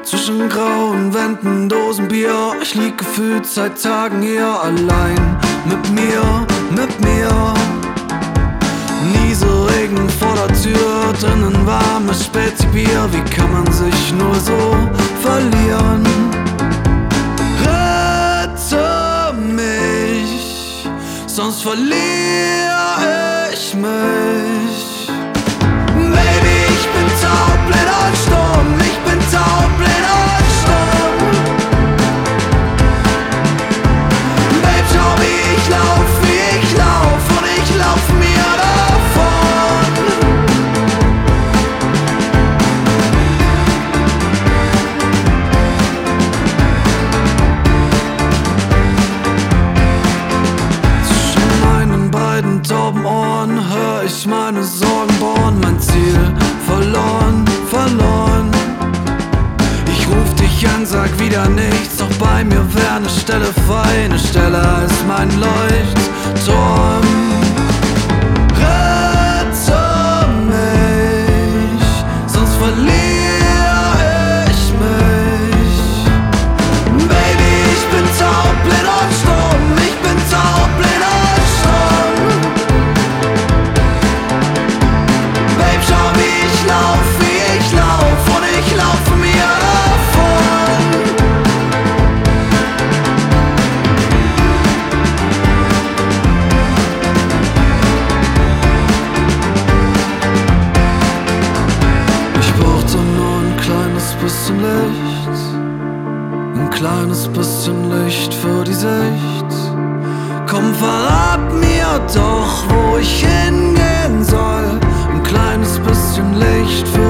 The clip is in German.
Zwischen grauen Wänden, Dosen Bier. Ich lieg gefühlt seit Tagen hier allein. Mit mir. Nieselregen vor der Tür, drinnen warmes Spätbier. Wie kann man sich nur so verlieren? Rette mich, sonst verliere ich mich. Baby, ich bin taubblind und stumm. Ich bin taubblind und stumm. Babe, schau wie ich lauf. Und ich lauf mir davon. Zwischen meinen beiden tauben Ohren hör ich meine Sorgen bohren. Mein Ziel verloren. Ich ruf dich an, sag wieder nichts, doch bei mir wär ne Stelle frei, ne Stelle als mein Leuchtturm. Rette mich, sonst verliere ich mich. Baby, ich bin taubblind und stumm. Ich bin taubblind und stumm. Babe, schau wie ich lauf. Und ich laufe mir davon. Ich brauchte nur ein kleines bisschen Licht. Ein kleines bisschen Licht für die Sicht. Komm, verrat mir doch, wo ich hingehen soll. Ein kleines bisschen Licht für